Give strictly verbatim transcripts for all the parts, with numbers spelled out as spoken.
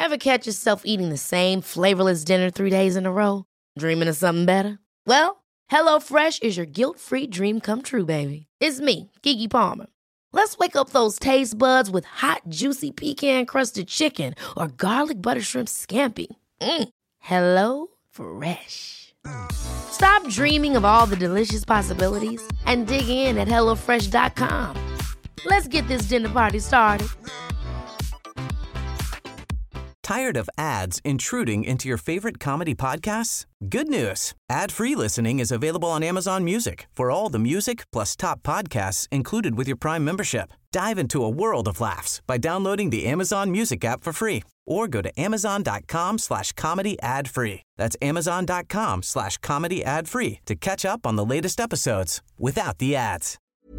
Ever catch yourself eating the same flavorless dinner three days in a row? Dreaming of something better? Well, HelloFresh is your guilt-free dream come true, baby. It's me, Keke Palmer. Let's wake up those taste buds with hot, juicy pecan-crusted chicken or garlic butter shrimp scampi. Mm. Hello Fresh. Stop dreaming of all the delicious possibilities and dig in at hello fresh dot com. Let's get this dinner party started. Tired of ads intruding into your favorite comedy podcasts? Good news. Ad-free listening is available on Amazon Music for all the music plus top podcasts included with your Prime membership. Dive into a world of laughs by downloading the Amazon Music app for free or go to amazon.com slash comedy ad free. That's amazon.com slash comedy ad free to catch up on the latest episodes without the ads.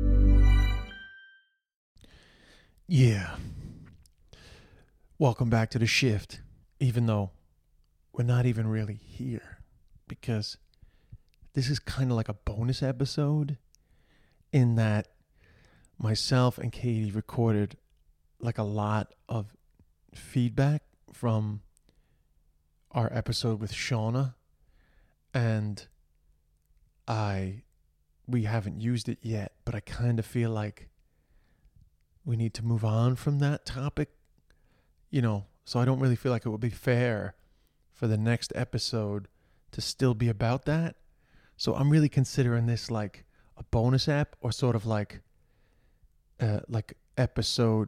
Yeah. Welcome back to The Shift, even though we're not even really here, because this is kind of like a bonus episode in that myself and Katie recorded like a lot of feedback from our episode with Shauna, and I we haven't used it yet, but I kind of feel like we need to move on from that topic. You know, so I don't really feel like it would be fair for the next episode to still be about that. So I'm really considering this like a bonus app, or sort of like uh, like episode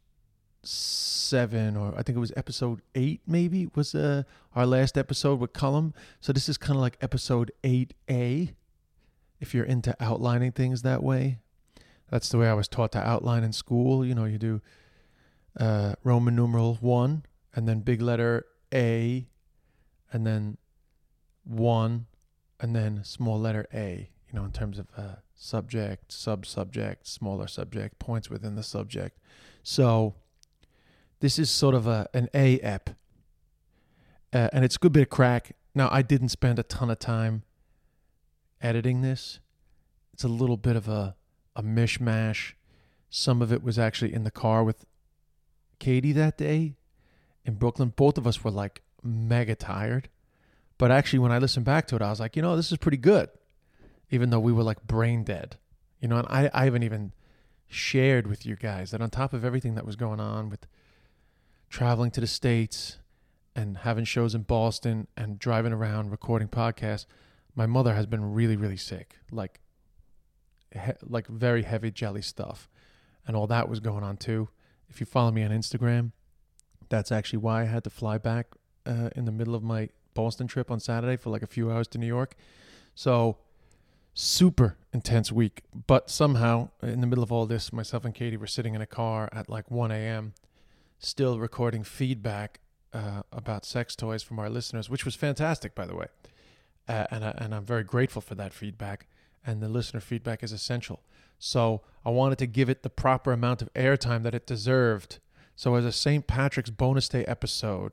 seven, or I think it was episode eight maybe was uh, our last episode with Cullum. So this is kind of like episode eight A, if you're into outlining things that way. That's the way I was taught to outline in school. You know, you do Uh, Roman numeral one, and then big letter A, and then one, and then small letter A, you know, in terms of uh, subject, sub-subject, smaller subject, points within the subject. So this is sort of a an A-ep, uh, and it's a good bit of crack. Now, I didn't spend a ton of time editing this. It's a little bit of a, a mishmash. Some of it was actually in the car with Katie that day in Brooklyn. Both of us were like mega tired, but actually when I listened back to it, I was like, you know, this is pretty good, even though we were like brain dead, you know. And I, I haven't even shared with you guys that on top of everything that was going on with traveling to the States and having shows in Boston and driving around recording podcasts, my mother has been really, really sick, like he, like very heavy jelly stuff, and all that was going on too. If you follow me on Instagram, that's actually why I had to fly back uh, in the middle of my Boston trip on Saturday for like a few hours to New York. So super intense week. But somehow in the middle of all this, myself and Katie were sitting in a car at like one a.m. still recording feedback uh, about sex toys from our listeners, which was fantastic, by the way. Uh, and, I, and I'm very grateful for that feedback. And the listener feedback is essential. So I wanted to give it the proper amount of airtime that it deserved. So as a Saint Patrick's bonus day episode,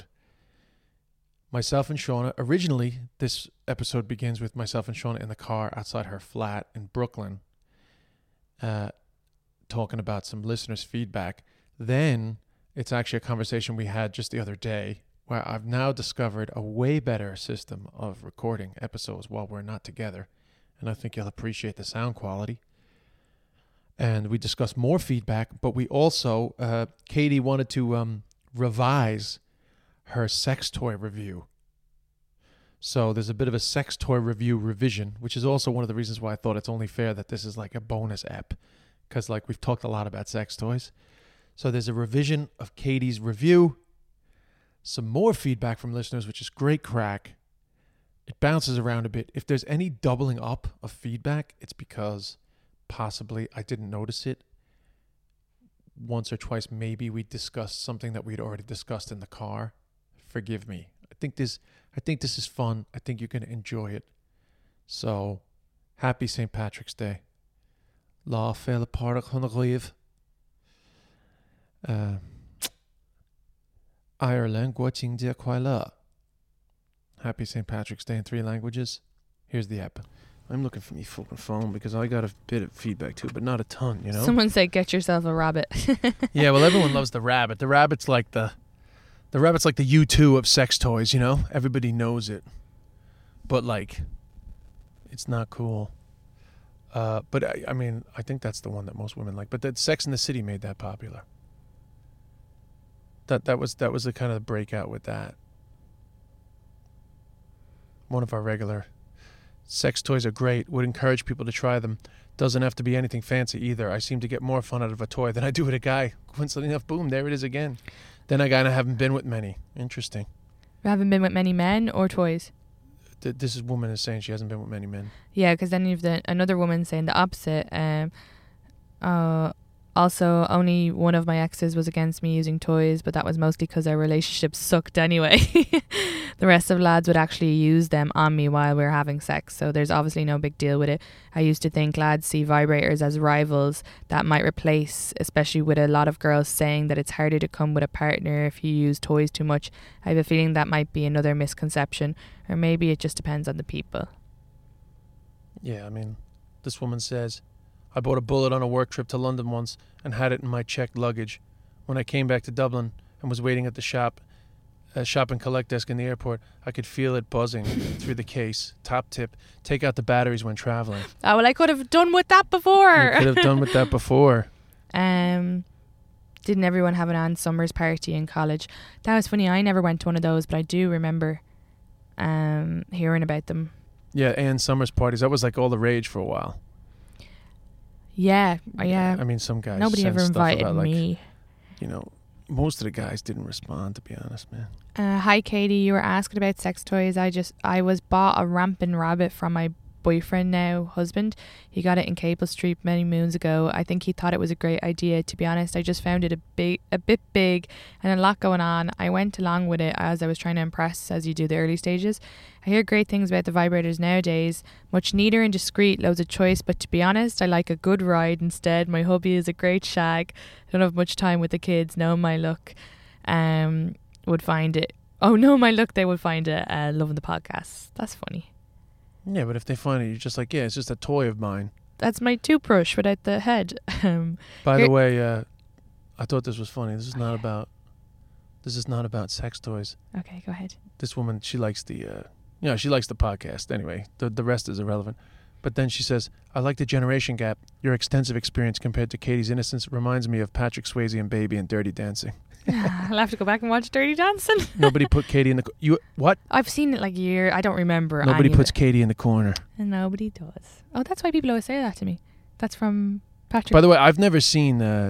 myself and Shauna, originally this episode begins with myself and Shauna in the car outside her flat in Brooklyn, uh, talking about some listeners' feedback. Then it's actually a conversation we had just the other day, where I've now discovered a way better system of recording episodes while we're not together. And I think you'll appreciate the sound quality. And we discussed more feedback, but we also, uh, Katie wanted to um, revise her sex toy review. So there's a bit of a sex toy review revision, which is also one of the reasons why I thought it's only fair that this is like a bonus app, because like we've talked a lot about sex toys. So there's a revision of Katie's review, some more feedback from listeners, which is great crack. It bounces around a bit. If there's any doubling up of feedback, it's because possibly I didn't notice it. Once or twice, maybe we discussed something that we'd already discussed in the car. Forgive me. I think this I think this is fun. I think you're going to enjoy it. So, happy Saint Patrick's Day. La felle parach honoriv. Uh Ireland, Guaching Dia Kuala. Happy Saint Patrick's Day in three languages. Here's the app. I'm looking for me fucking phone because I got a bit of feedback too, but not a ton, you know? Someone said, get yourself a rabbit. Yeah, well, everyone loves the rabbit. The rabbit's like the The rabbit's like the U two of sex toys, you know? Everybody knows it. But, like, it's not cool. Uh, but, I, I mean, I think that's the one that most women like. But that Sex and the City made that popular. That that was that was the kind of breakout with that. One of our regular sex toys are great. Would encourage people to try them. Doesn't have to be anything fancy either. I seem to get more fun out of a toy than I do with a guy. Coincidentally enough, boom, there it is again. Then I kind of haven't been with many. Interesting. You haven't been with many men or toys? Th- this is woman is saying she hasn't been with many men. Yeah, because then you've the another woman saying the opposite. Um, uh, also, only one of my exes was against me using toys, but that was mostly because our relationship sucked anyway. The rest of lads would actually use them on me while we were having sex, so there's obviously no big deal with it. I used to think lads see vibrators as rivals that might replace, especially with a lot of girls saying that it's harder to come with a partner if you use toys too much. I have a feeling that might be another misconception, or maybe it just depends on the people. Yeah, I mean, this woman says, I bought a bullet on a work trip to London once and had it in my checked luggage. When I came back to Dublin and was waiting at the shop, uh, shop and collect desk in the airport, I could feel it buzzing through the case. Top tip, take out the batteries when traveling. Oh, well, I could have done with that before. You could have done with that before. Um, didn't everyone have an Ann Summers party in college? That was funny. I never went to one of those, but I do remember um, hearing about them. Yeah, Ann Summers parties. That was like all the rage for a while. Yeah, yeah. I mean, some guys. Nobody sent ever stuff invited about, like, me. You know, most of the guys didn't respond, to be honest, man. Uh, hi, Katie. You were asking about sex toys. I just, I was bought a rampant rabbit from my boyfriend, now husband. He got it in Capel Street many moons ago. I think he thought it was a great idea. To be honest, I just found it a big, a bit big, and a lot going on. I went along with it as I was trying to impress, as you do the early stages. I hear great things about the vibrators nowadays. Much neater and discreet, loads of choice, but to be honest, I like a good ride instead. My hubby is a great shag. I don't have much time with the kids. Know my look. Um, would find it. Oh, no, my look. They would find it. Uh, loving the podcast. That's funny. Yeah, but if they find it, you're just like, yeah, it's just a toy of mine. That's my toothbrush without the head. um, By here- the way, uh, I thought this was funny. This is not about. This is not about sex toys. Okay, go ahead. This woman, she likes the. Uh, you know, she likes the podcast. Anyway, the the rest is irrelevant. But then she says, I like the generation gap. Your extensive experience compared to Katie's innocence reminds me of Patrick Swayze and Baby and Dirty Dancing. I'll have to go back and watch Dirty Dancing. Nobody put Katie in the... Co- you What? I've seen it like a year. I don't remember. Nobody any of puts it. Katie in the corner. And nobody does. Oh, that's why people always say that to me. That's from Patrick. By the way, I've never seen uh,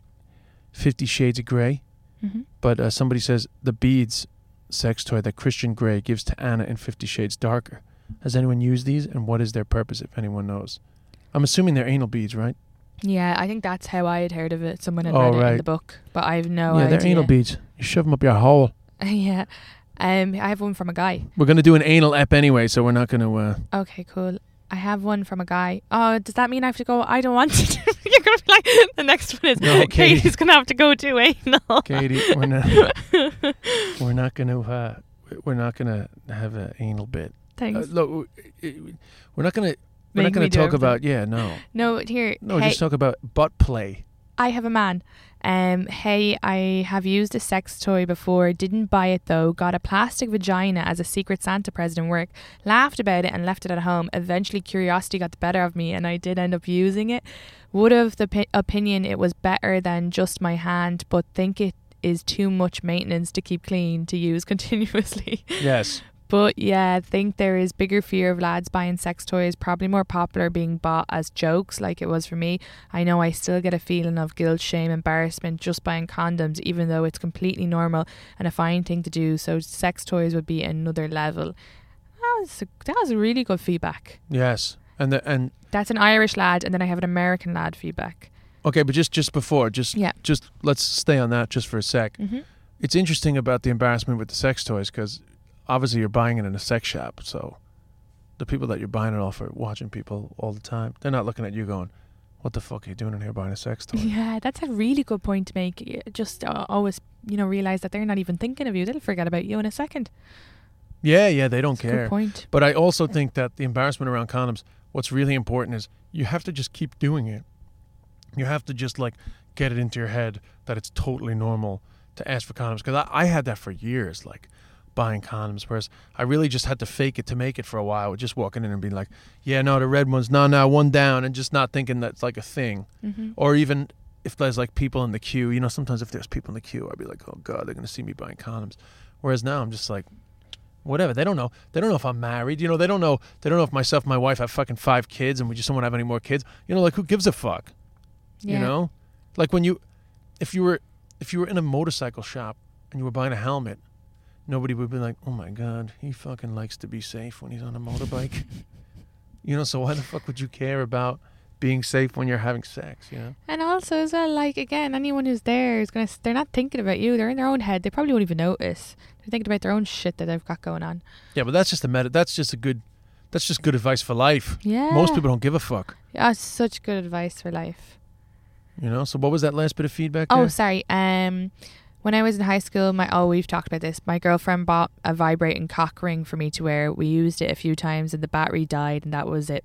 Fifty Shades of Grey, Mm-hmm. but uh, somebody says the beads sex toy that Christian Grey gives to Anna in Fifty Shades Darker. Has anyone used these, and what is their purpose, if anyone knows? I'm assuming they're anal beads, right? Yeah, I think that's how I had heard of it. Someone had Oh, read it in right. the book, but I have no yeah, idea. they're anal beads. You shove them up your hole. Yeah. Um, I have one from a guy. We're going to do an anal ep anyway, so we're not going to... Uh, Okay, cool. I have one from a guy. Oh, does that mean I have to go? I don't want to. You're going to be like, the next one is, No, Katie. Katie's going to have to go to anal. Katie, we're not... we're not going to... Uh, we're not going to have an anal bit. Thanks. Uh, look, we're not going to... We're Make not going me to do talk everything. about... Yeah, no. No, here. No, hey, just talk about butt play. I have a man. Um, hey, I have used a sex toy before. Didn't buy it though. Got a plastic vagina as a Secret Santa present in work. Laughed about it and left it at home. Eventually, curiosity got the better of me, and I did end up using it. Would have the pi- opinion it was better than just my hand, but think it is too much maintenance to keep clean to use continuously. Yes. But yeah, I think there is bigger fear of lads buying sex toys, probably more popular being bought as jokes like it was for me. I know I still get a feeling of guilt, shame, embarrassment just buying condoms, even though it's completely normal and a fine thing to do. So sex toys would be another level. That was, a, that was a really good feedback. Yes. And the, and That's an Irish lad, and then I have an American lad feedback. okay, but just just before, just Yeah. just let's stay on that just for a sec. Mm-hmm. It's interesting about the embarrassment with the sex toys because obviously you're buying it in a sex shop, so the people that you're buying it off are watching people all the time. They're not looking at you going, what the fuck are you doing in here buying a sex toy? Yeah, that's a really good point to make. You Just uh, always, you know, realize that they're not even thinking of you. They'll forget about you in a second. Yeah, yeah, they don't That's a care. good point. But I also think that the embarrassment around condoms, what's really important is you have to just keep doing it. You have to just like get it into your head that it's totally normal to ask for condoms, because I, I had that for years, like buying condoms, whereas I really just had to fake it to make it for a while, just walking in and being like, yeah, no, the red one's, no, no, one down, and just not thinking that's like a thing. Mm-hmm. Or even if there's like people in the queue, you know, sometimes if there's people in the queue, I'd be like, oh God, they're going to see me buying condoms. Whereas now I'm just like, whatever. They don't know. They don't know if I'm married. You know, they don't know. They don't know if myself and my wife have fucking five kids and we just don't want to have any more kids. You know, like who gives a fuck? Yeah. You know, like when you, if you were, if you were in a motorcycle shop and you were buying a helmet, nobody would be like, oh my God, he fucking likes to be safe when he's on a motorbike. You know, so why the fuck would you care about being safe when you're having sex, you know? And also as well, like, again, anyone who's there is going to, they're not thinking about you. They're in their own head. They probably won't even notice. They're thinking about their own shit that they've got going on. Yeah, but that's just a meta, that's just a good, that's just good advice for life. Yeah. Most people don't give a fuck. Yeah, such good advice for life. You know, so what was that last bit of feedback Oh, there? sorry. Um, when I was in high school, my oh, we've talked about this. My girlfriend bought a vibrating cock ring for me to wear. We used it a few times and the battery died and that was it.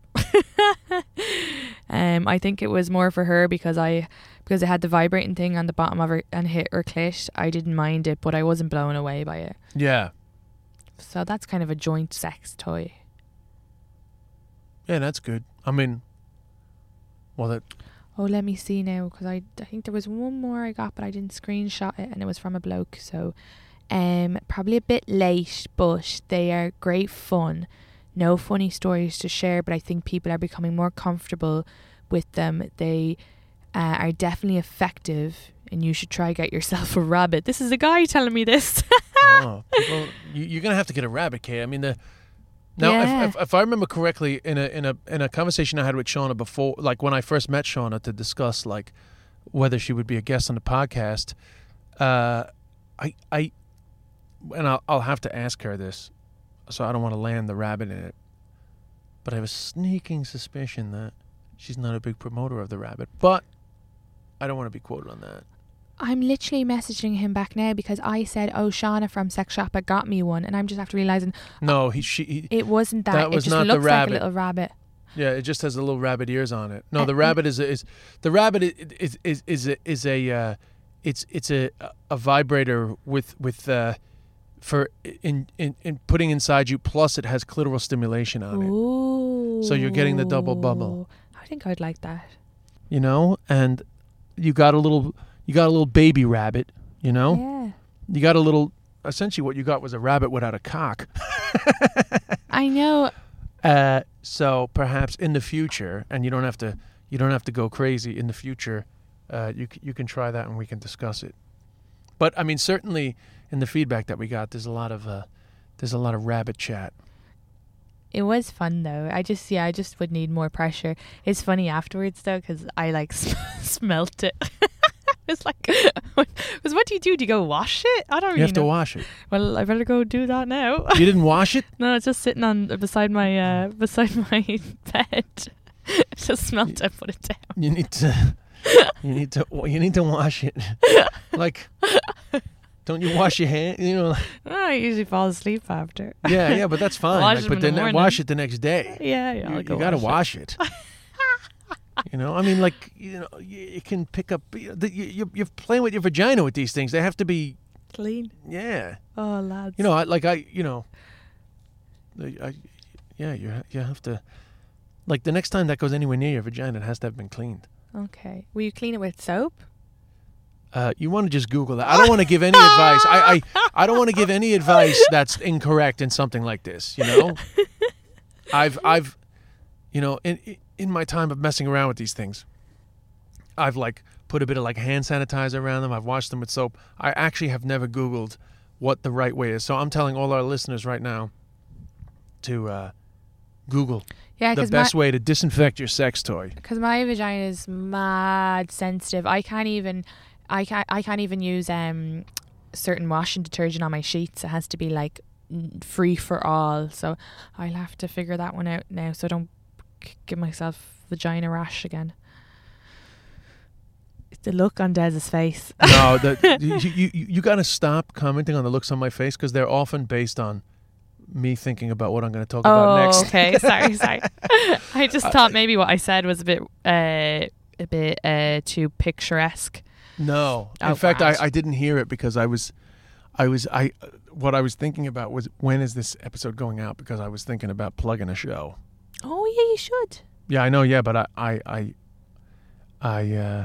um, I think it was more for her because I because it had the vibrating thing on the bottom of her and hit her clit. I didn't mind it, but I wasn't blown away by it. Yeah. So that's kind of a joint sex toy. Yeah, that's good. I mean, well, that... Oh, let me see now, because I, I think there was one more I got, but I didn't screenshot it, and it was from a bloke. So, um, probably a bit late, but they are great fun. No funny stories to share, but I think people are becoming more comfortable with them. They uh, are definitely effective, and you should try get yourself a rabbit. This is a guy telling me this. oh, people, you, you're gonna have to get a rabbit, Kate. I mean, the now Yeah. if, if if I remember correctly, in a in a in a conversation I had with Shauna before, like when I first met Shauna to discuss like whether she would be a guest on the podcast, uh, I I and I'll I'll have to ask her this, so I don't want to land the rabbit in it. But I have a sneaking suspicion that she's not a big promoter of the rabbit, but I don't want to be quoted on that. I'm literally messaging him back now because I said, oh, Shauna from Sex Shop got me one, and I'm just after realising No, he she he, it wasn't that. That was it just not the looks like rabbit. a little rabbit. yeah, it just has the little rabbit ears on it. No, Uh, the rabbit is a, is the rabbit is is is is a, is a uh, it's it's a a vibrator with with uh, for in, in in putting inside you. Plus, it has clitoral stimulation on it. Ooh. So you're getting the double bubble. I think I'd like that. You know, and you got a little you got a little baby rabbit. You know, Yeah. you got a little. Essentially, what you got was a rabbit without a cock. I know. Uh, so perhaps in the future, and you don't have to, you don't have to go crazy in the future. Uh, you c- you can try that, and we can discuss it. But I mean, certainly in the feedback that we got, there's a lot of uh, there's a lot of rabbit chat. It was fun though. I just, yeah, I just would need more pressure. It's funny afterwards though, because I like sm- smelt it. It's like, because what do you do? Do you go wash it? I don't You really have to know. wash it. Well, I better go do that now. You didn't wash it? No, it's just sitting on beside my uh beside my bed. Just smelt it, put it down. You need to. You need to. You need to wash it. Like, don't you wash your hand? You know. Oh, I usually fall asleep after. Yeah, yeah, but that's fine. Wash Like, them but in the then morning. wash it the next day. Yeah, yeah. You, I'll go you gotta wash wash it. You know, I mean, like, you know, you, you can pick up. You know, the, you, you- you're playing with your vagina with these things. They have to be, it. Clean. yeah. Oh, lads. You know, I, like I, you know, the- I, yeah, you ha- you have to, like, the next time that goes anywhere near your vagina, it has to have been cleaned. Okay. Will you clean it with soap? Uh, you want to just Google that. I don't want to give any advice. I, I, I don't want to give any advice that's incorrect in something like this. You know, I've, I've, you know, in in my time of messing around with these things, I've like put a bit of like hand sanitizer around them. I've washed them with soap. I actually have never Googled what the right way is. So I'm telling all our listeners right now to uh, Google Yeah, the because best my, way to disinfect your sex toy. cause my vagina is mad sensitive. I can't even, I can't, I can't even use um certain washing detergent on my sheets. It has to be like n- free for all. So I'll have to figure that one out now, so I don't g- give myself vagina rash again. The look on Dez's face. No, the, you, you, you, you got to stop commenting on the looks on my face because they're often based on me thinking about what I'm going to talk about Oh, next. okay. Sorry, sorry. I just thought maybe what I said was a bit, uh, a bit uh, too picturesque. No. In Oh, fact, I, grand. I didn't hear it because I was, I was, I, what I was thinking about was when is this episode going out? Because I was thinking about plugging a show. Oh yeah, you should. Yeah, I know. Yeah, but I, I, I, I, uh,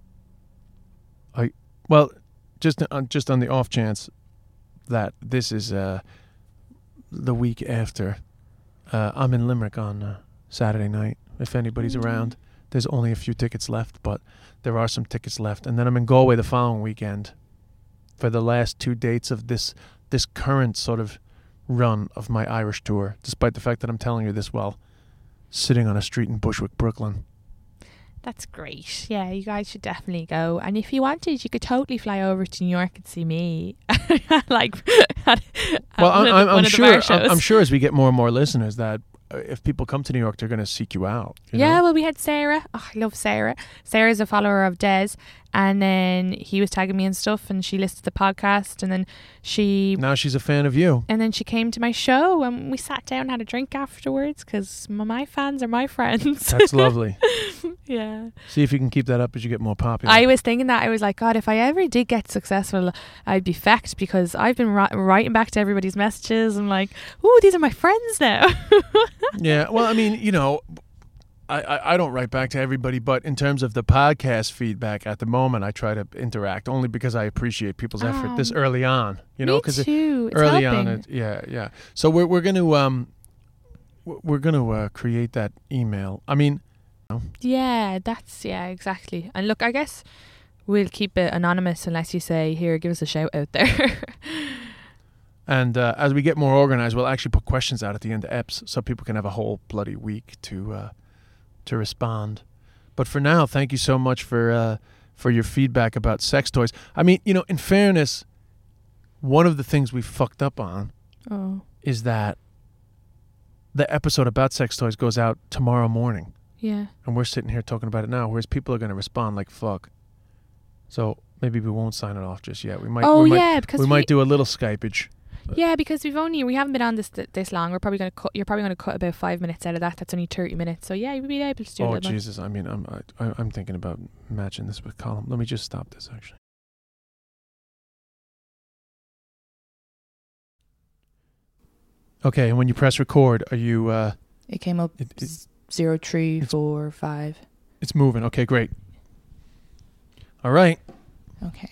I, well, just on just on the off chance that this is uh, the week after, uh, I'm in Limerick on uh, Saturday night. If anybody's Mm. around, there's only a few tickets left, but there are some tickets left. And then I'm in Galway the following weekend for the last two dates of this this current sort of run of my Irish tour. Despite the fact that I'm telling you this while sitting on a street in Bushwick, Brooklyn. That's great. Yeah, you guys should definitely go. And if you wanted, you could totally fly over to New York and see me. like, at, at Well, one I'm, of the- I'm, one I'm of the sure. bar I'm, shows. I'm sure as we get more and more listeners that uh, if people come to New York, they're going to seek you out. you Yeah, know? well, we had Sarah. Oh, I love Sarah. Sarah's a follower of Des, and then he was tagging me and stuff, and she listened to the podcast, and then she Now she's a fan of you. and then she came to my show, and we sat down and had a drink afterwards because my fans are my friends. That's lovely. Yeah. See if you can keep that up as you get more popular. I was thinking that I was like, God, if I ever did get successful, I'd be fecked because I've been ri- writing back to everybody's messages and like, oh, these are my friends now. Yeah, well, I mean, you know, I, I, I don't write back to everybody, but in terms of the podcast feedback at the moment, I try to interact only because I appreciate people's effort this Um, early on. You know, Me because too. It's early helping. on, it, yeah, yeah. So we're we're gonna um, w- we're gonna uh, create that email. I mean, Yeah, that's yeah, exactly. And look, I guess we'll keep it anonymous unless you say, here, give us a shout out there. and uh, as we get more organized, we'll actually put questions out at the end of eps, so people can have a whole bloody week to uh, to respond. But for now, thank you so much for uh, for your feedback about sex toys. I mean, you know, in fairness, one of the things we fucked up on Oh. is that the episode about sex toys goes out tomorrow morning, Yeah. and we're sitting here talking about it now, whereas people are going to respond like fuck. So maybe we won't sign it off just yet. We might. Oh we might, yeah, because we might do a little Skypeage. Yeah, because we've only we haven't been on this th- this long. We're probably gonna cut. You're probably gonna cut about five minutes out of that. That's only thirty minutes. So yeah, we'll be able to do a Oh little more. Jesus! I mean, I'm I, I'm thinking about matching this with column. Let me just stop this actually. Okay, and when you press record, are you? Uh, It came up it, it, s- zero three it's- four five. it's moving. Okay, great. All right. Okay.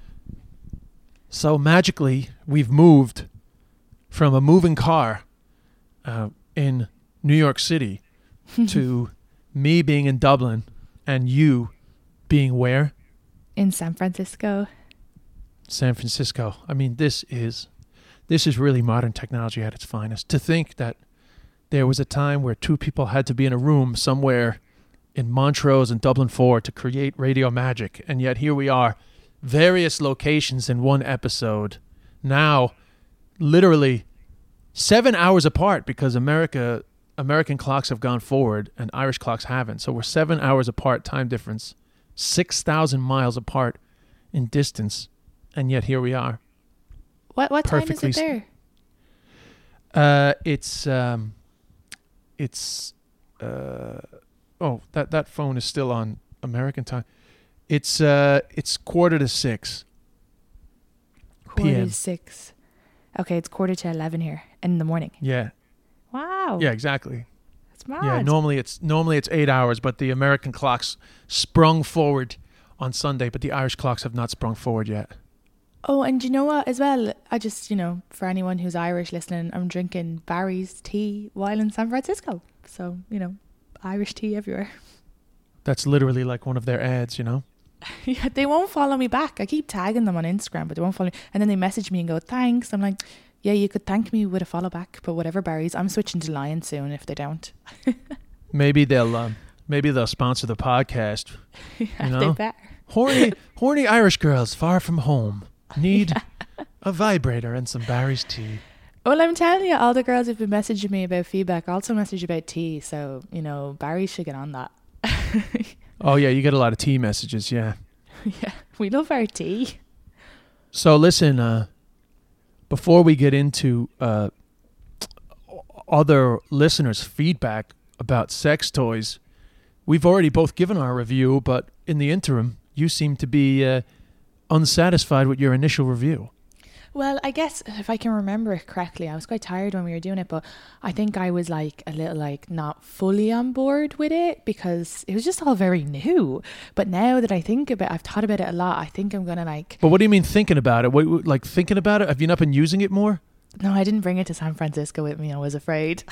So magically, we've moved from a moving car uh, in New York City to me being in Dublin and you being where? In San Francisco. San Francisco. I mean, this is this is really modern technology at its finest. To think that there was a time where two people had to be in a room somewhere in Montrose and Dublin four to create radio magic, and yet here we are, various locations in one episode, now literally seven hours apart because America American clocks have gone forward and Irish clocks haven't. So we're seven hours apart, time difference, six thousand miles apart in distance, and yet here we are. What what time is Perfectly it s- there? Uh, it's um, it's uh, oh that that phone is still on American time. It's uh, it's quarter to six. Quarter P M. to six. Okay, it's quarter to eleven here in the morning. Yeah, Wow. yeah, exactly. That's mad. Yeah, normally it's normally it's eight hours, but the American clocks sprung forward on Sunday, but the Irish clocks have not sprung forward yet. Oh, and you know what? As well, I just you know, for anyone who's Irish listening, I'm drinking Barry's tea while in San Francisco. So you know, Irish tea everywhere. That's literally like one of their ads, you know. Yeah, they won't follow me back. I keep tagging them on Instagram, but they won't follow me. And then they message me and go, thanks. I'm like, yeah, you could thank me with a follow back, but whatever, Barry's. I'm switching to Lion soon if they don't. Maybe they'll um, maybe they'll sponsor the podcast. Yeah, You know? they better. Horny, horny Irish girls far from home need a vibrator and some Barry's tea. Well, I'm telling you, all the girls who've been messaging me about feedback also message about tea. So, you know, Barry should get on that. Oh yeah, you get a lot of tea messages, yeah. Yeah, we love our tea. So listen, uh, before we get into uh, other listeners' feedback about sex toys, we've already both given our review, but in the interim, you seem to be uh, unsatisfied with your initial review? Well, I guess if I can remember it correctly, I was quite tired when we were doing it, but I think I was like a little like not fully on board with it because it was just all very new. But now that I think about it, I've thought about it a lot. I think I'm going to like... But what do you mean thinking about it? What, like thinking about it? Have you not been using it more? No, I didn't bring it to San Francisco with me. I was afraid.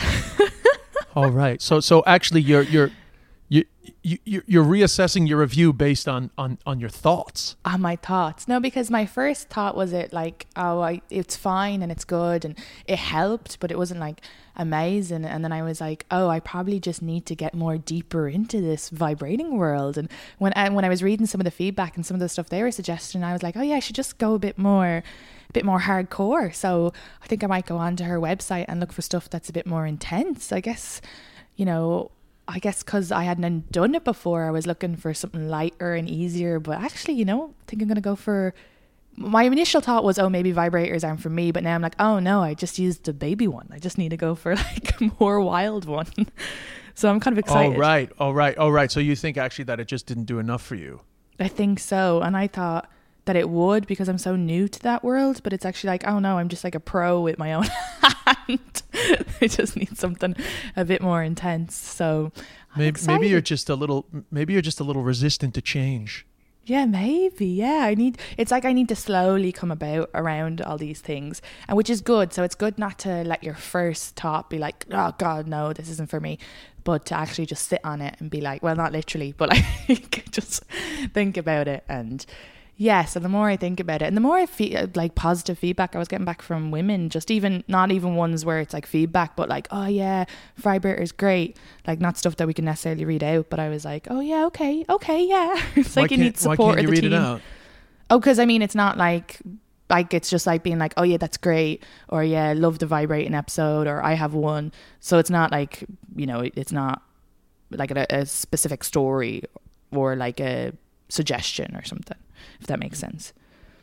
All right. So so actually you're you're you you you're reassessing your review based on on on your thoughts. On my thoughts. No, because my first thought was it like, oh, I it's fine and it's good and it helped, but it wasn't like amazing. And then I was like, oh, I probably just need to get more deeper into this vibrating world. And when and when I was reading some of the feedback and some of the stuff they were suggesting, I was like, oh yeah, I should just go a bit more a bit more hardcore. So I think I might go onto her website and look for stuff that's a bit more intense. I guess, you know, I guess because I hadn't done it before, I was looking for something lighter and easier. But actually, you know, I think I'm going to go for... My initial thought was, oh, maybe vibrators aren't for me. But now I'm like, oh, no, I just used the baby one. I just need to go for like a more wild one. So I'm kind of excited. Oh, right. Oh, right. Oh, right. So you think actually that it just didn't do enough for you? I think so. And I thought that it would because I'm so new to that world. But it's actually like, oh, no, I'm just like a pro with my own hand. I just need something a bit more intense. So I'm maybe excited. maybe you're just a little maybe you're just a little resistant to change. Yeah, maybe. Yeah, I need it's like I need to slowly come about around all these things, and which is good. So it's good not to let your first thought be like, oh God, no, this isn't for me, but to actually just sit on it and be like, well, not literally, but like just think about it. And yeah, so the more I think about it and the more I feel like positive feedback I was getting back from women, just even not even ones where it's like feedback, but like, oh yeah, vibrator's great, like not stuff that we can necessarily read out, but I was like, oh yeah, okay, okay, yeah. It's like you need support why can't you of the read team. It out? Oh, because I mean, it's not like like it's just like being like, oh yeah, that's great, or yeah, love the vibrating episode, or I have one. So it's not like, you know, it's not like a, a specific story or like a suggestion or something, if that makes sense.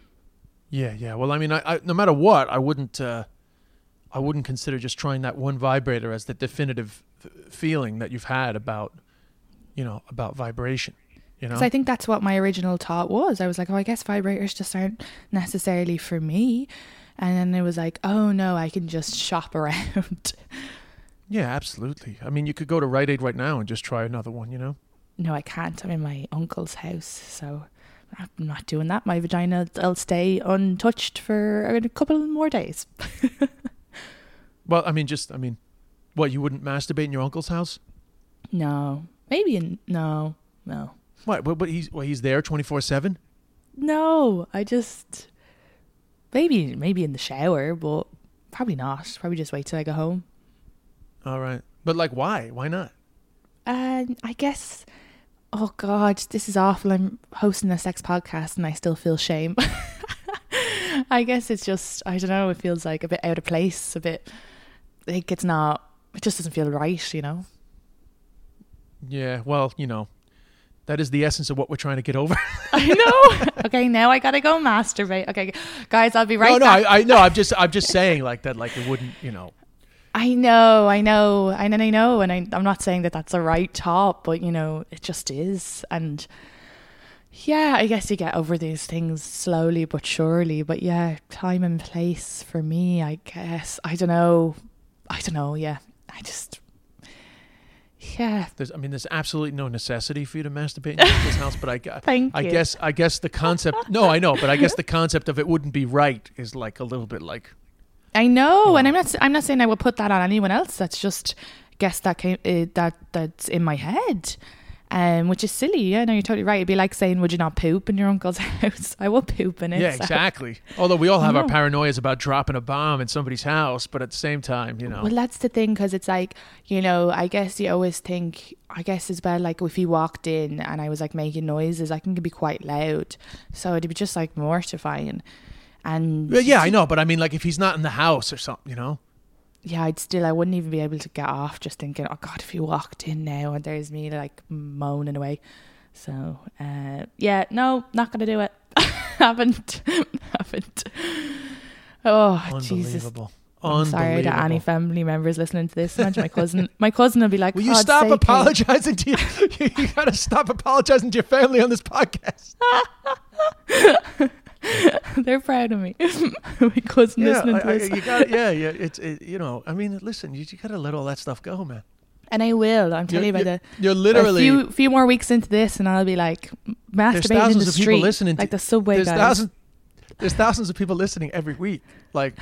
Yeah, yeah. Well, I mean, I, I no matter what, I wouldn't, uh, I wouldn't consider just trying that one vibrator as the definitive f- feeling that you've had about, you know, about vibration. You know, because I think that's what my original thought was. I was like, oh, I guess vibrators just aren't necessarily for me. And then it was like, oh no, I can just shop around. Yeah, absolutely. I mean, you could go to Rite Aid right now and just try another one. You know. No, I can't. I'm in my uncle's house, so I'm not doing that. My vagina will stay untouched for a couple more days. Well, I mean, just, I mean, what, you wouldn't masturbate in your uncle's house? No. Maybe in, no, no. What, but, but he's, well, he's there twenty-four seven? No, I just, maybe, maybe in the shower, but probably not. Probably just wait till I go home. All right. But like, why? Why not? Um, I guess... Oh God, this is awful. I'm hosting a sex podcast and I still feel shame. I guess it's just, I don't know, it feels like a bit out of place, a bit, I think it's not, it just doesn't feel right, you know? Yeah, well, you know, that is the essence of what we're trying to get over. I know. Okay, now I gotta go masturbate. Okay, guys, I'll be right no, no, back. I, I, no, I'm just, I'm just saying like that, like it wouldn't, you know. I know, I know, and I know, and I, I'm not saying that that's the right thought, but you know, it just is. And yeah, I guess you get over these things slowly but surely. But yeah, time and place for me, I guess. I don't know. I don't know. Yeah, I just, yeah. There's, I mean, there's absolutely no necessity for you to masturbate in this house, but I, Thank I you. guess, I guess the concept. No, I know, but I guess the concept of it wouldn't be right is like a little bit like. I know, and I'm not. I'm not saying I would put that on anyone else. That's just, I guess that came uh, that that's in my head, um, which is silly. Yeah, no, you're totally right. It'd be like saying, "Would you not poop in your uncle's house?" I will poop in it. Yeah, so. exactly. Although we all have our No. paranoias about dropping a bomb in somebody's house, but at the same time, you know. Well, that's the thing, because it's like, you know, I guess you always think, I guess as well, like if he walked in and I was like making noises, I can be quite loud, so it'd be just like mortifying. And Well, yeah, I know, but I mean, like if he's not in the house or something, you know. yeah, I'd still, I wouldn't even be able to get off just thinking, oh God, if you walked in now and there's me like moaning away. So, uh, yeah, no, not going to do it. haven't, haven't. Oh, Jesus. Unbelievable. I'm sorry to any Unbelievable. family members listening to this. Imagine my cousin, my cousin will be like, Will you "God's stop sake, Kate." apologizing to your, you, you gotta stop apologizing to your family on this podcast. They're proud of me. My cousin Yeah, listening I, to I, this. you got yeah, yeah. It's it, you know. I mean, listen, you, you got to let all that stuff go, man. And I will. I'm telling you You're, about you're, the you're literally. a few few more weeks into this, and I'll be like there's masturbating in thousands the of people street, listening. To, like the subway there's guys. thousands. There's thousands of people listening every week. Like,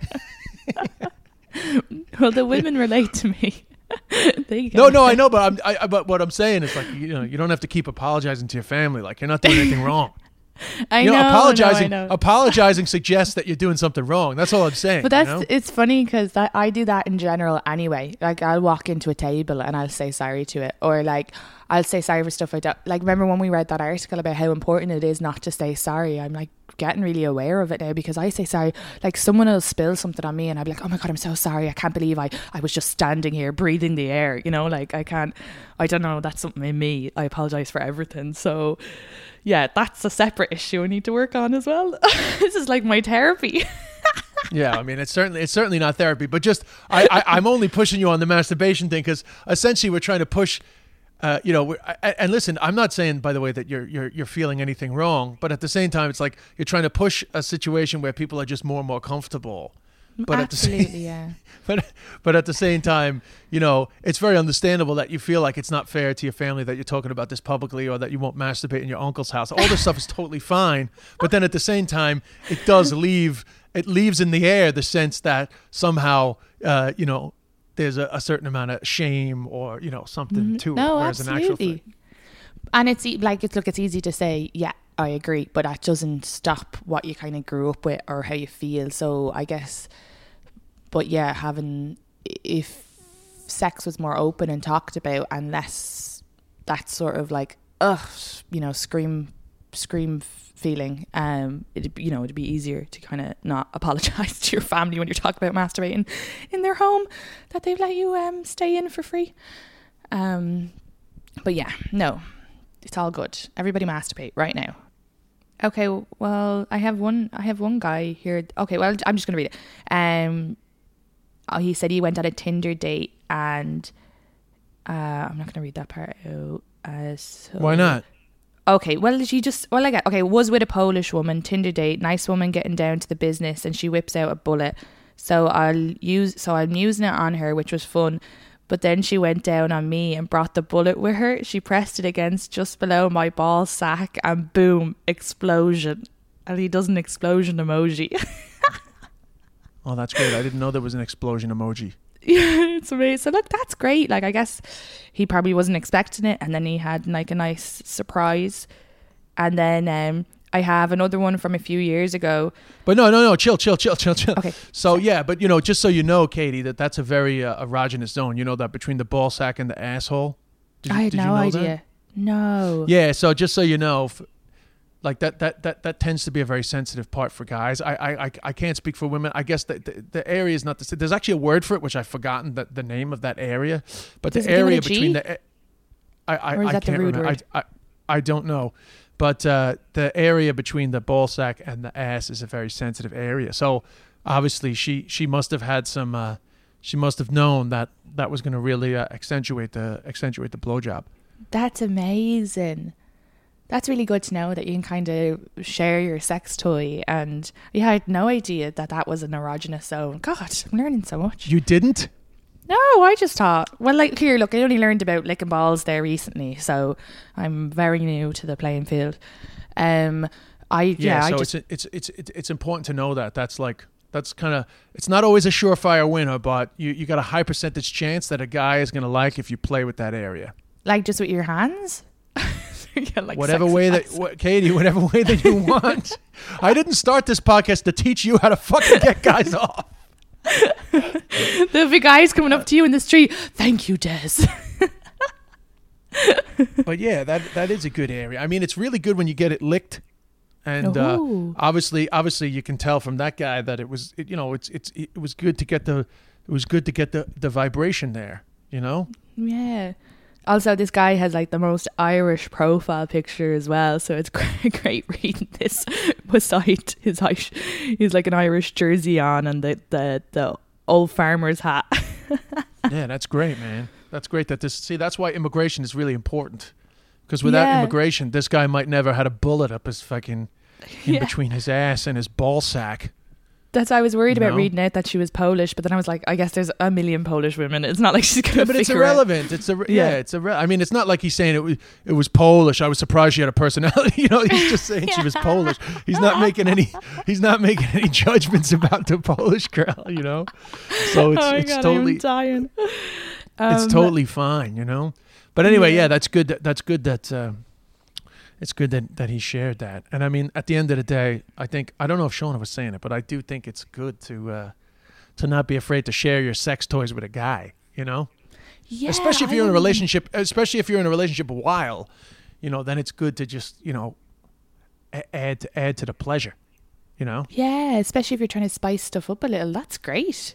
Well, the women relate to me. They get no, it. no, I know, but I'm. I, I- but what I'm saying is like, you know, you don't have to keep apologizing to your family. Like, you're not doing anything wrong. I You know, know, apologizing. no, I know. Apologizing suggests that you're doing something wrong. That's all I'm saying. But that's you know? it's funny because I do that in general anyway. Like I'll walk into a table and I'll say sorry to it, or like I'll say sorry for stuff I don't like. Remember when we read that article about how important it is not to say sorry? I'm like getting really aware of it now because I say sorry. Like someone will spill something on me and I'll be like, oh my god, I'm so sorry. I can't believe I I was just standing here breathing the air. You know, like I can't. I don't know. That's something in me. I apologize for everything. So. Yeah, that's a separate issue I need to work on as well. This is like my therapy. Yeah, I mean, it's certainly it's certainly not therapy, but just I, I I'm only pushing you on the masturbation thing because essentially we're trying to push, uh, you know. We're, I, and listen, I'm not saying, by the way, that you're you're you're feeling anything wrong, but at the same time, it's like you're trying to push a situation where people are just more and more comfortable. But Absolutely, at the same, yeah. But but at the same time, you know, it's very understandable that you feel like it's not fair to your family that you're talking about this publicly, or that you won't masturbate in your uncle's house. All this stuff is totally fine. But then at the same time, it does leave it leaves in the air the sense that somehow, uh, you know, there's a, a certain amount of shame or, you know, something Mhm. to it. No, Whereas an actual absolutely. thing. And it's e- like it's look, it's easy to say, yeah, I agree, but that doesn't stop what you kind of grew up with or how you feel. So I guess, but yeah, having if sex was more open and talked about and less that sort of like ugh, you know, scream, scream feeling, um, it'd you know it'd be easier to kind of not apologize to your family when you're talking about masturbating in their home that they've let you um stay in for free. Um, but yeah, no. It's all good. Everybody masturbate right now. Okay, well, I have one. I have one guy here. Okay, well, I'm just gonna read it. Um, oh, he said he went on a Tinder date, and uh, I'm not gonna read that part out. Uh, so, Why not? Okay, well, she just well, I got okay. Was with a Polish woman. Tinder date. Nice woman getting down to the business, and she whips out a bullet. So I'll use. So I'm using it on her, which was fun. But then she went down on me and brought the bullet with her. She pressed it against just below my ball sack and boom, explosion. And he does an explosion emoji. Oh, that's great. I didn't know there was an explosion emoji. Yeah, it's amazing. So look, that's great. Like, I guess he probably wasn't expecting it. And then he had like a nice surprise. And then um, I have another one from a few years ago. But no, no, no, chill, chill, chill, chill, chill. Okay. So yeah, but you know, just so you know, Katie, that that's a very uh, erogenous zone. You know that between the ball sack and the asshole. Did you, I had did no you know idea. That? No. Yeah. So just so you know, f- like that, that, that, that tends to be a very sensitive part for guys. I, I, I, I can't speak for women. I guess the, the, the area is not the. There's actually a word for it, which I've forgotten the, the name of that area. But Does the it begin with area a G? between the. I, I, Or is I that the can't rude remember. word? I, I, I don't know. But uh, the area between the ball sack and the ass is a very sensitive area. So obviously she, she must have had some, uh, she must have known that that was going to really uh, accentuate the accentuate the blowjob. That's amazing. That's really good to know that you can kind of share your sex toy. And yeah, I had no idea that that was an erogenous zone. God, I'm learning so much. You didn't? No, I just thought, well, like, here, look, I only learned about licking balls there recently, so I'm very new to the playing field. Um, I, yeah, Yeah, I so just, it's, it's, it's, it's, it's important to know that. That's like, that's kind of, it's not always a surefire winner, but you, you got a high percentage chance that a guy is going to like if you play with that area. like, just with your hands? Yeah, like Whatever sexy way that, hands. what, Katie, whatever way that you want. I didn't start this podcast to teach you how to fucking get guys off. There'll be guys coming up to you in the street. Thank you, Des. But yeah, that that is a good area. I mean, it's really good when you get it licked, and uh, Ooh. obviously, obviously, you can tell from that guy that it was, it, you know, it's it's it was good to get the, it was good to get the the vibration there, you know. Yeah. Also, this guy has like the most Irish profile picture as well, so it's great, great reading this beside his Irish. He's like an Irish jersey on and the the, the old farmer's hat. Yeah, that's great, man. That's great that this. See, that's why immigration is really important, because without Yeah. immigration, this guy might never had a bullet up his fucking in Yeah. between his ass and his ball sack. That's why I was worried about No. reading out that she was Polish, but then I was like, I guess there's a million Polish women. It's not like she's gonna. Yeah, but it's figure out- irrelevant. It's a yeah. Yeah. It's a. I mean, it's not like he's saying it was it was Polish. I was surprised she had a personality. You know, he's just saying she was Polish. He's not making any. He's not making any judgments about the Polish girl. You know, so it's oh my it's God, totally I'm dying. it's Um, totally fine. You know, but anyway, yeah. yeah, that's good. That, that's good. That uh, it's good that that he shared that. And I mean, at the end of the day, I think I don't know if Shona was saying it, but I do think it's good to uh, to not be afraid to share your sex toys with a guy. You know. Yeah, especially if I you're in a don't- relationship, especially if you're in a relationship a while, you know, then it's good to just, you know, a- add to, add to the pleasure, you know? Yeah, especially if you're trying to spice stuff up a little. That's great.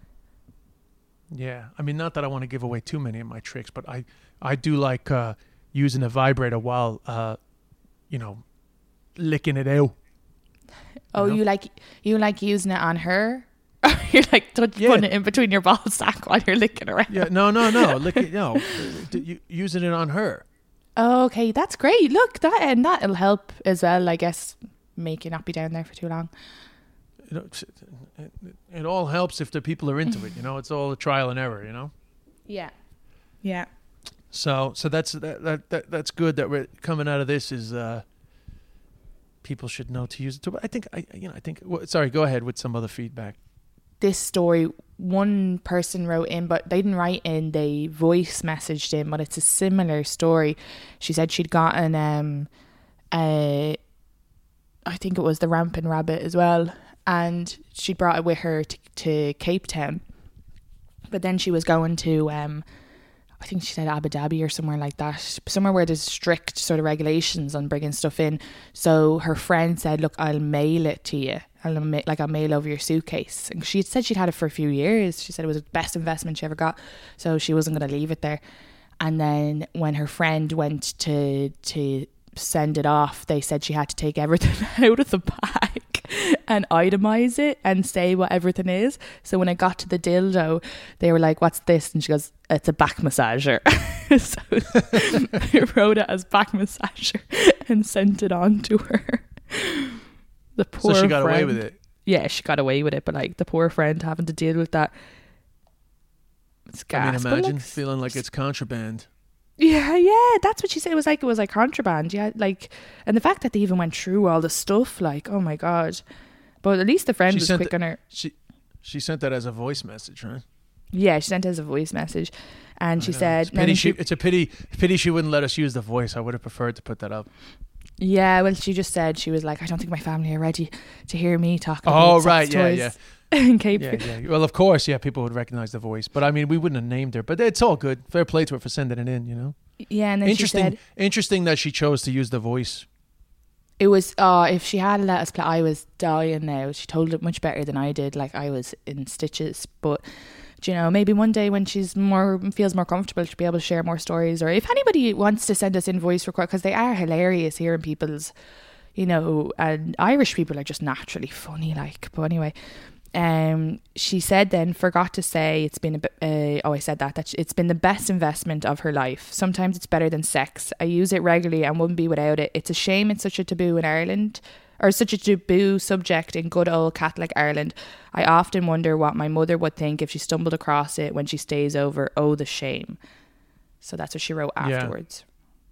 Yeah. I mean, not that I want to give away too many of my tricks, but I, I do like uh, using a vibrator while, uh, you know, licking it out. Oh, know? you like you like using it on her? You're like touch, Yeah. putting it in between your ball sack while you're licking around. Yeah. No, no, no. Lick it, no. uh, d- you- using it on her. Oh, okay, that's great. Look, that and that'll help as well, I guess. Make you not be down there for too long. You know, it's- it, it all helps if the people are into it, you know? It's all a trial and error, you know? Yeah, yeah. So, so that's that, that, that that's good that we're coming out of this is uh, people should know to use it too. But I think I you know I think well, sorry, go ahead with some other feedback. This story, one person wrote in, but they didn't write in, they voice messaged in, but it's a similar story. She said she'd gotten um uh I think it was the Rampant Rabbit as well, and she brought it with her to, to Cape Town, but then she was going to um I think she said Abu Dhabi or somewhere like that, somewhere where there's strict sort of regulations on bringing stuff in. So her friend said, look, I'll mail it to you. I'll ma- like I'll mail over your suitcase. And she had said she'd had it for a few years. She said it was the best investment she ever got. So she wasn't going to leave it there. And then when her friend went to to send it off, they said she had to take everything out of the bag and itemize it and say what everything is. So when it got to the dildo, they were like, what's this? And she goes, it's a back massager. So they wrote it as back massager and sent it on to her. The poor So she got friend. away with it. Yeah, she got away with it, but like the poor friend having to deal with that. It's I mean, gas. But, imagine like, feeling like it's contraband. yeah, yeah, that's what she said. It was like it was like contraband. Yeah, like, and the fact that they even went through all the stuff, like, oh my god. But at least the friend She was sent quick it- on her. She she sent that as a voice message, right? Yeah, she sent us a voice message, and I she know. said, it's, and pity then she, she- it's a pity pity she wouldn't let us use the voice. I would have preferred to put that up. yeah, well, she just said she was like, I don't think my family are ready to hear me talk Oh, about sex right, yeah, toys yeah. in Cape. Yeah, yeah. Well, of course, yeah, people would recognize the voice, but I mean, we wouldn't have named her. But it's all good. Fair play to her for sending it in. You know, Yeah, and then she interesting. said Interesting that she chose to use the voice. it was. Oh, if she had let us play, I was dying now. She told it much better than I did. Like I was in stitches, but. You know, maybe one day when she's more feels more comfortable, she'll be able to share more stories. Or if anybody wants to send us in voice record, because they are hilarious hearing people's, you know, and Irish people are just naturally funny. Like, but anyway, um, she said then forgot to say it's been a bit. Uh, oh, I said that that it's been the best investment of her life. Sometimes it's better than sex. I use it regularly and wouldn't be without it. It's a shame it's such a taboo in Ireland. Or such a taboo subject in good old Catholic Ireland. I often wonder what my mother would think if she stumbled across it when she stays over. Oh, the shame. So that's what she wrote Yeah. afterwards.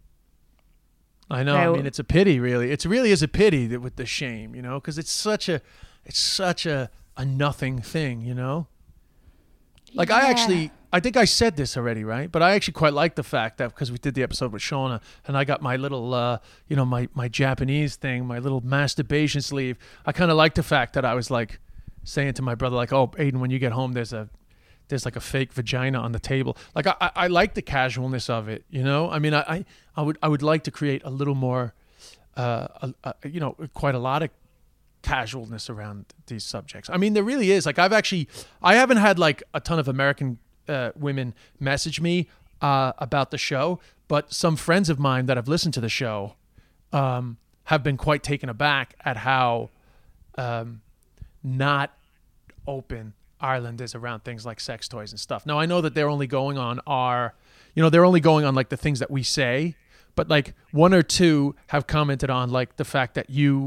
I know. Now- I mean, it's a pity, really. It really is a pity that with the shame, you know, because it's such a, it's such a a nothing thing, you know. Like I Yeah. actually, I think I said this already, right? But I actually quite like the fact that because we did the episode with Shauna, and I got my little, uh, you know, my my Japanese thing, my little masturbation sleeve. I kind of like the fact that I was like saying to my brother, like, "Oh, Aiden, when you get home, there's a there's like a fake vagina on the table." Like I, I, I like the casualness of it, you know. I mean, I, I, I would I would like to create a little more, uh, a, a, you know, quite a lot of casualness around these subjects. I mean, there really is. Like I've actually, I haven't had like a ton of American uh, women message me uh, about the show, but some friends of mine that have listened to the show um, have been quite taken aback at how um, not open Ireland is around things like sex toys and stuff. Now I know that they're only going on our, you know, they're only going on like the things that we say, but like one or two have commented on like the fact that you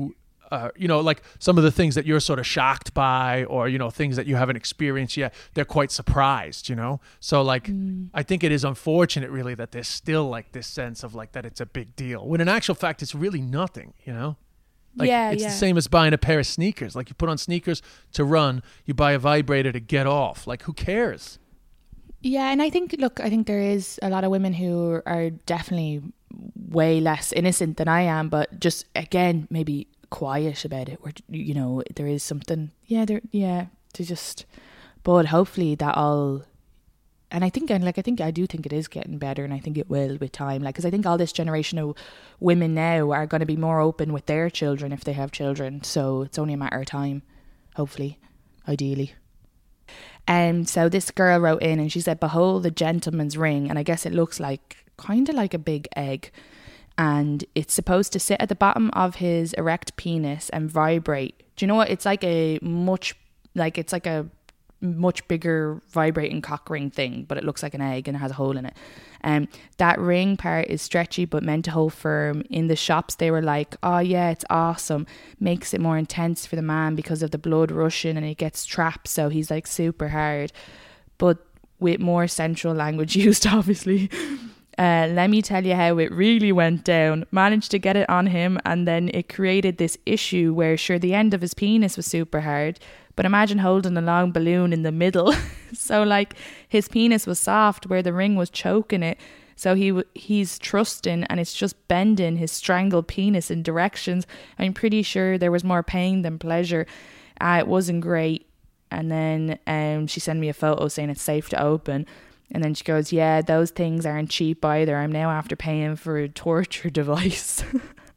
uh, you know, like some of the things that you're sort of shocked by, or, you know, things that you haven't experienced yet, they're quite surprised, you know? So like, mm. I think it is unfortunate really that there's still like this sense of like that it's a big deal, when in actual fact, it's really nothing, you know? Like, yeah, it's yeah. the same as buying a pair of sneakers. Like, you put on sneakers to run, you buy a vibrator to get off. Like, who cares? Yeah, and I think, look, I think there is a lot of women who are definitely way less innocent than I am, but just, again, maybe quiet about it, or, you know, there is something, yeah, there, yeah, to just, but hopefully that all, and I think, and like, I think, I do think it is getting better, and I think it will with time, like, because I think all this generation of women now are going to be more open with their children if they have children, so it's only a matter of time, hopefully, ideally. And um, so this girl wrote in and she said, behold the gentleman's ring, and I guess it looks like, kind of like a big egg, and it's supposed to sit at the bottom of his erect penis and vibrate. Do you know what? It's like a much, like it's like a much bigger vibrating cock ring thing, but it looks like an egg and it has a hole in it. Um, that ring part is stretchy but meant to hold firm. In the shops they were like, oh yeah, it's awesome, makes it more intense for the man because of the blood rushing and it gets trapped, so he's like super hard, but with more sensual language used, obviously. Uh, let me tell you how it really went down. Managed to get it on him, and then it created this issue where, sure, the end of his penis was super hard, but imagine holding a long balloon in the middle. So like his penis was soft where the ring was choking it, so he w- he's trusting, and it's just bending his strangled penis in directions. I'm pretty sure there was more pain than pleasure. Uh, it wasn't great. And then um, she sent me a photo saying it's safe to open. And then she goes, yeah, those things aren't cheap either. I'm now after paying for a torture device.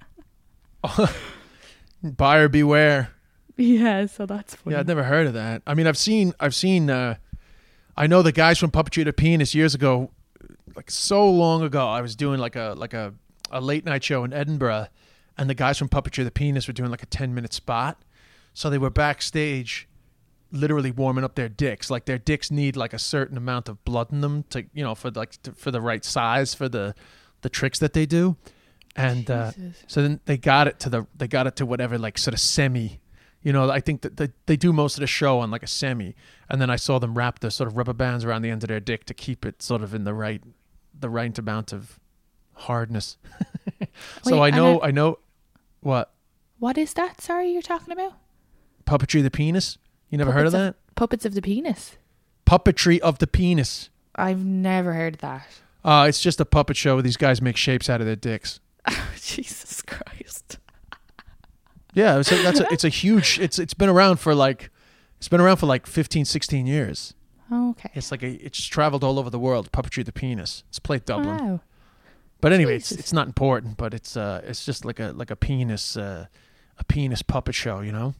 Buyer beware. Yeah, so that's funny. Yeah, I'd never heard of that. I mean, I've seen, I've seen, uh, I know the guys from Puppetry the Penis years ago, like so long ago, I was doing like a, like a, a late night show in Edinburgh, and the guys from Puppetry the Penis were doing like a ten minute spot. So they were backstage literally warming up their dicks. Like their dicks need like a certain amount of blood in them to, you know, for like, to, for the right size for the, the tricks that they do. And, uh, so then they got it to the, they got it to whatever, like sort of semi, you know, I think that they, they do most of the show on like a semi, and then I saw them wrap the sort of rubber bands around the end of their dick to keep it sort of in the right, the right amount of hardness. So Wait, I know, I, I know what? What is that? Sorry, you're talking about? Puppetry the Penis? You never Puppets heard of that? Of, puppets of the Penis? Puppetry of the Penis. I've never heard that. Uh, it's just a puppet show where these guys make shapes out of their dicks. Jesus Christ. Yeah, it's a, that's a, it's a huge, it's it's been around for like, it's been around for like fifteen, sixteen years. Oh, okay. It's like a, it's traveled all over the world. Puppetry the Penis. It's played Dublin. Wow. But anyway, it's, it's not important, but it's uh it's just like a like a penis uh, a penis puppet show, you know.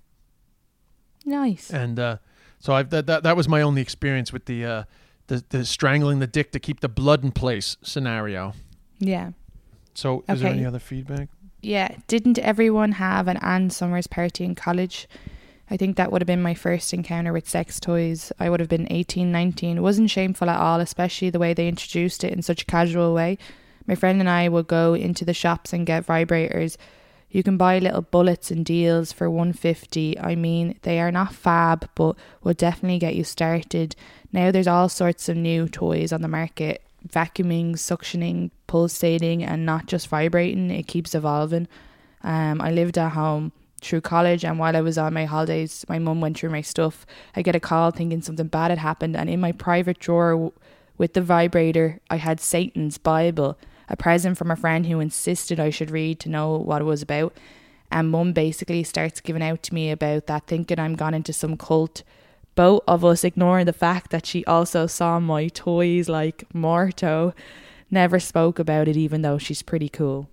Nice. And uh, so I that, that that was my only experience with the uh the the strangling the dick to keep the blood in place scenario. Yeah. So is there Okay. any other feedback? Yeah. Didn't everyone have an Anne Summers party in college? I think that would have been my first encounter with sex toys. I would have been eighteen, nineteen. It wasn't shameful at all, especially the way they introduced it in such a casual way. My friend and I would go into the shops and get vibrators. You can buy little bullets and deals for one hundred fifty dollars. I mean, they are not fab, but will definitely get you started. Now there's all sorts of new toys on the market. Vacuuming, suctioning, pulsating, and not just vibrating. It keeps evolving. Um, I lived at home through college, and while I was on my holidays, my mum went through my stuff. I get a call thinking something bad had happened, and in my private drawer w- with the vibrator, I had Satan's Bible, a present from a friend who insisted I should read to know what it was about. And mum basically starts giving out to me about that, thinking I'm gone into some cult. Both of us ignoring the fact that she also saw my toys like Morto. Never spoke about it, even though she's pretty cool.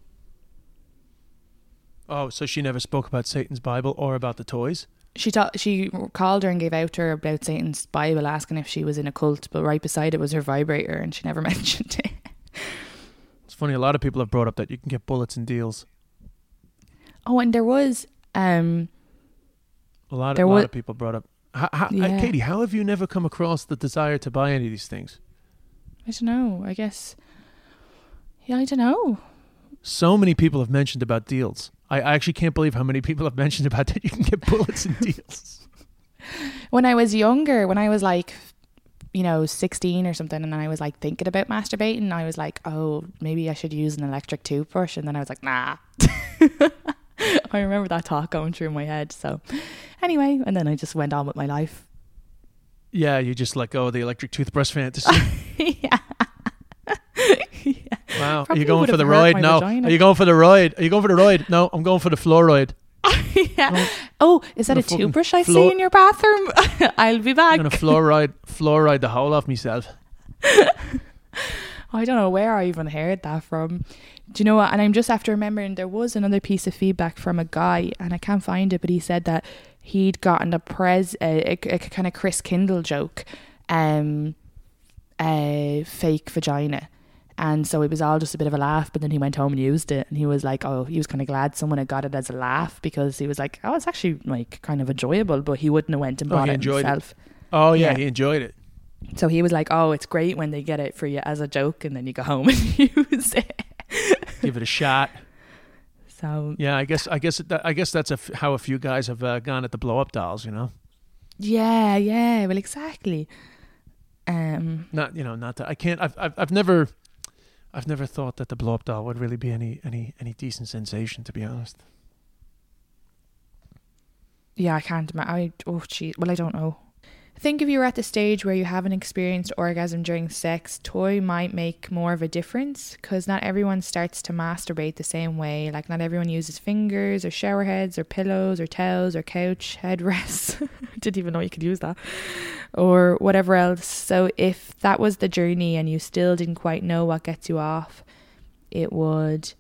Oh, so she never spoke about Satan's Bible or about the toys? She thought she called her and gave out to her about Satan's Bible, asking if she was in a cult, but right beside it was her vibrator, and she never mentioned it. It's funny, a lot of people have brought up that you can get bullets and deals. Oh, and there was um A lot of, There a lot was- of people brought up. How, how, Yeah. uh, Katie, how have you never come across the desire to buy any of these things? I don't know. I guess. Yeah, I don't know. So many people have mentioned about deals. I, I actually can't believe how many people have mentioned about that you can get bullets in deals. When I was younger, when I was like, you know, sixteen or something, and then I was like thinking about masturbating, I was like, oh, maybe I should use an electric toothbrush. And then I was like, nah. I remember that thought going through my head. So anyway, and then I just went on with my life. Yeah, you just let go of the electric toothbrush fantasy. Yeah. Yeah. Wow. Probably Are you going would for the have hurt roid? my No. vagina. Are you going for the roid? Are you going for the roid? No, I'm going for the fluoroid. Yeah. No. Oh, is that I'm a gonna fucking toothbrush I floor- see in your bathroom? I'll be back. I'm going to fluoride, fluoride the whole off myself. I don't know where I even heard that from. Do you know what? And I'm just after remembering there was another piece of feedback from a guy, and I can't find it, but he said that he'd gotten a pres a, a, a kind of Chris Kindle joke, um, a fake vagina. And so it was all just a bit of a laugh, but then he went home and used it, and he was like, oh, he was kind of glad someone had got it as a laugh, because he was like, oh, it's actually like kind of enjoyable, but he wouldn't have went and Oh, bought he it enjoyed it. himself. Oh, yeah, Yeah. he enjoyed it. So he was like, oh, it's great when they get it for you as a joke, and then you go home and use it. Give it a shot. So Yeah, I guess I guess that, I guess that's a f- how a few guys have uh, gone at the blow up dolls, you know. yeah, yeah, well, exactly. Um, Not you know, not that I can't. I've I've, I've never, I've never thought that the blow up doll would really be any any any decent sensation, to be honest. yeah, I can't imagine. I oh, gee, well, I don't know. I think if you were at the stage where you haven't experienced orgasm during sex, toy might make more of a difference, because not everyone starts to masturbate the same way. Like, not everyone uses fingers or shower heads or pillows or towels or couch headrests. Didn't even know you could use that. Or whatever else. So if that was the journey and you still didn't quite know what gets you off, it would...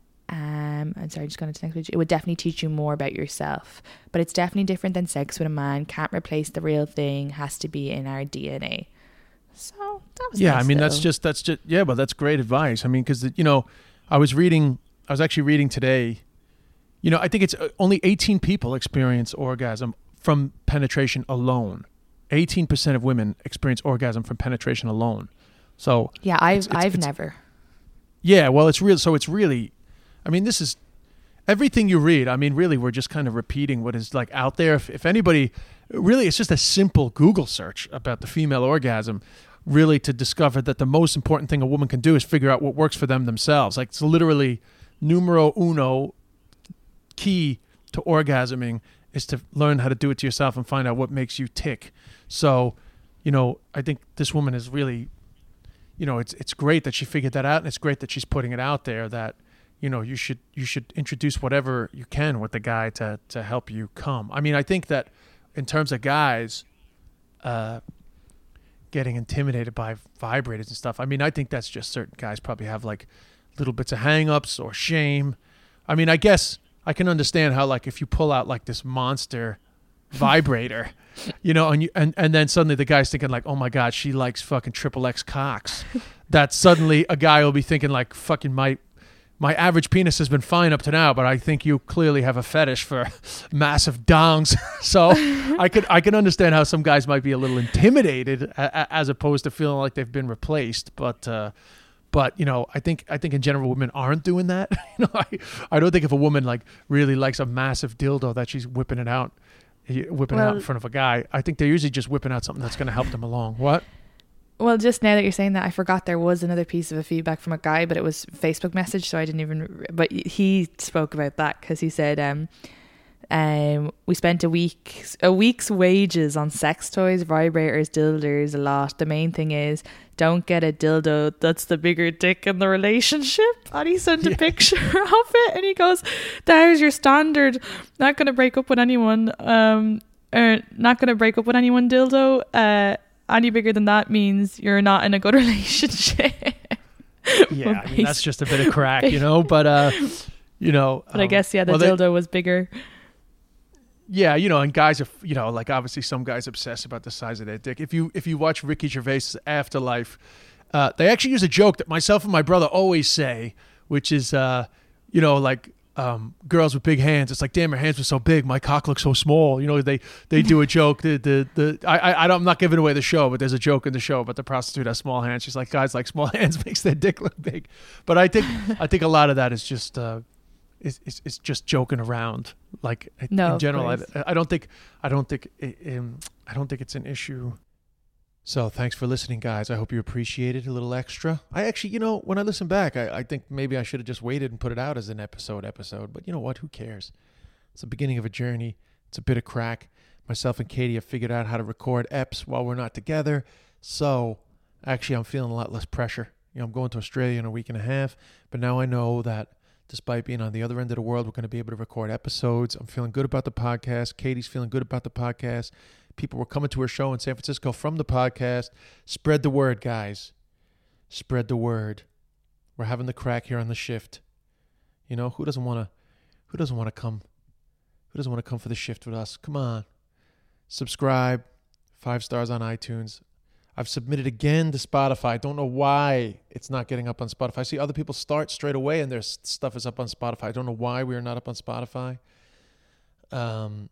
Um, I'm sorry, just going to the next page. It would definitely teach you more about yourself, but it's definitely different than sex with a man. Can't replace the real thing. Has to be in our D N A. So that was Yeah, nice I mean that's little- just that's just yeah, but that's great advice. I mean, because you know, I was reading, I was actually reading today. You know, I think it's uh, only eighteen people experience orgasm from penetration alone. eighteen percent of women experience orgasm from penetration alone. So yeah. I've it's- it's- I've it's- never. yeah, well, it's real. So it's really, I mean, this is everything you read. I mean, really, we're just kind of repeating what is like out there. If, if anybody, really, it's just a simple Google search about the female orgasm, really to discover that the most important thing a woman can do is figure out what works for them themselves. Like, it's literally numero uno key to orgasming is to learn how to do it to yourself and find out what makes you tick. So, you know, I think this woman is really, you know, it's it's great that she figured that out, and it's great that she's putting it out there that, you know, you should you should introduce whatever you can with the guy to to help you come. I mean, I think that in terms of guys uh, getting intimidated by vibrators and stuff, I mean, I think that's just certain guys probably have like little bits of hang-ups or shame. I mean, I guess I can understand how, like, if you pull out like this monster vibrator, you know, and you and, and then suddenly the guy's thinking like, oh my God, she likes fucking triple X cocks. That suddenly a guy will be thinking like, fucking my my average penis has been fine up to now, but I think you clearly have a fetish for massive dongs. So I could I can understand how some guys might be a little intimidated a, a, as opposed to feeling like they've been replaced. But uh, but you know, I think I think in general women aren't doing that. You know, I I don't think if a woman like really likes a massive dildo that she's whipping it out, whipping it out Well- in front of a guy. I think they're usually just whipping out something that's going to help them along. What? Well, just now that you're saying that, I forgot there was another piece of a feedback from a guy, but it was Facebook message, so I didn't even. But he spoke about that because he said, um, um, we spent a week, a week's wages on sex toys, vibrators, dildos, a lot. The main thing is, don't get a dildo that's the bigger dick in the relationship. And he sent a Yeah. picture of it, and he goes, "There's your standard. Not gonna break up with anyone. Um, or not gonna break up with anyone. Dildo. Uh." Any bigger than that means you're not in a good relationship. Yeah, I mean, that's just a bit of crack, you know. But uh, you know, But I um, guess, yeah, the well, they- dildo was bigger. Yeah, you know, and guys are, you know, like obviously some guys obsess about the size of their dick. If you if you watch Ricky Gervais's Afterlife, uh, they actually use a joke that myself and my brother always say, which is, uh, you know, like um, girls with big hands. It's like, damn, her hands were so big, my cock looks so small. You know, they they do a joke. The the the I I I don't, I'm not giving away the show, but there's a joke in the show about the prostitute has small hands. She's like, guys like small hands makes their dick look big. But I think I think a lot of that is just. Uh, is, is, is just joking around. Like No, in of general, I, course. I don't think I don't think it, um, I don't think it's an issue. So thanks for listening, guys. I hope you appreciate it a little extra. I actually, you know, when I listen back, I, I think maybe I should have just waited and put it out as an episode episode. But you know what? Who cares? It's the beginning of a journey. It's a bit of crack. Myself and Katie have figured out how to record eps while we're not together. So actually, I'm feeling a lot less pressure. You know, I'm going to Australia in a week and a half, but now I know that despite being on the other end of the world, we're going to be able to record episodes. I'm feeling good about the podcast. Katie's feeling good about the podcast. People were coming to her show in San Francisco from the podcast. Spread the word, guys. Spread the word. We're having the crack here on the shift. You know, who doesn't want to, who doesn't want to come, who doesn't want to come for the shift with us? Come on. Subscribe. Five stars on iTunes. I've submitted again to Spotify. I don't know why it's not getting up on Spotify. I see other people start straight away and their stuff is up on Spotify. I don't know why we are not up on Spotify. Um,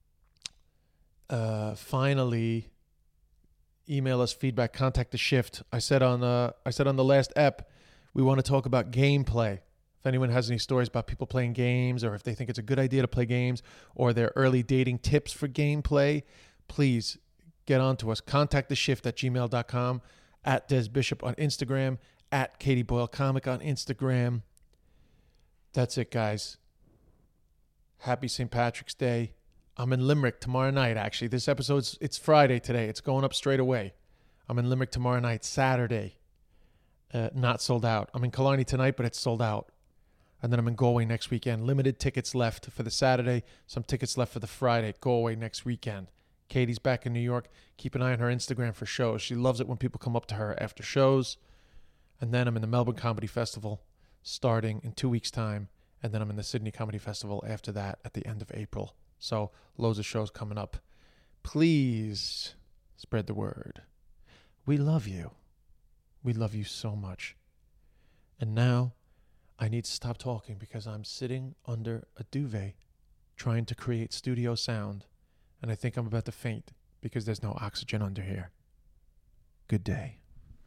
uh, finally, email us feedback, contact the shift. I said on uh, I said on the last ep, we want to talk about gameplay. If anyone has any stories about people playing games or if they think it's a good idea to play games or their early dating tips for gameplay, please get on to us. Contact the shift at gmail dot com, at Des Bishop on Instagram, at Katie Boyle Comic on Instagram. That's it, guys. Happy Saint Patrick's Day. I'm in Limerick tomorrow night, actually. This episode's, it's Friday today. It's going up straight away. I'm in Limerick tomorrow night, Saturday. Uh, not sold out. I'm in Killarney tonight, but it's sold out. And then I'm in Galway next weekend. Limited tickets left for the Saturday. Some tickets left for the Friday. Galway next weekend. Katie's back in New York. Keep an eye on her Instagram for shows. She loves it when people come up to her after shows. And then I'm in the Melbourne Comedy Festival starting in two weeks' time. And then I'm in the Sydney Comedy Festival after that at the end of April. So loads of shows coming up. Please spread the word. We love you. We love you so much. And now I need to stop talking because I'm sitting under a duvet trying to create studio sound. And I think I'm about to faint because there's no oxygen under here. Good day.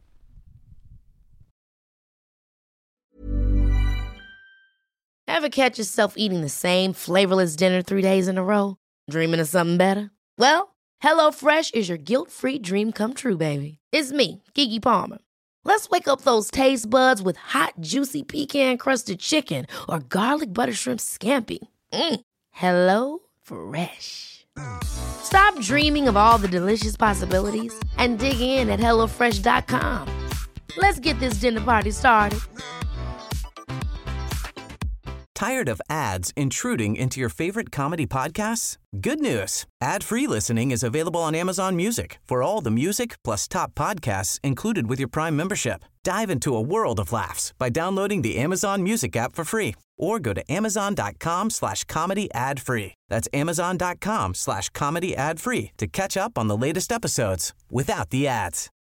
Ever catch yourself eating the same flavorless dinner three days in a row? Dreaming of something better? Well, HelloFresh is your guilt-free dream come true, baby. It's me, Keke Palmer. Let's wake up those taste buds with hot, juicy pecan-crusted chicken or garlic butter shrimp scampi. Mm. Hello Fresh. Stop dreaming of all the delicious possibilities and dig in at hello fresh dot com. Let's get this dinner party started. Tired of ads intruding into your favorite comedy podcasts? Good news. Ad-free listening is available on Amazon Music for all the music plus top podcasts included with your Prime membership. Dive into a world of laughs by downloading the Amazon Music app for free or go to amazon.com slash comedy ad free. That's amazon.com slash comedy ad free to catch up on the latest episodes without the ads.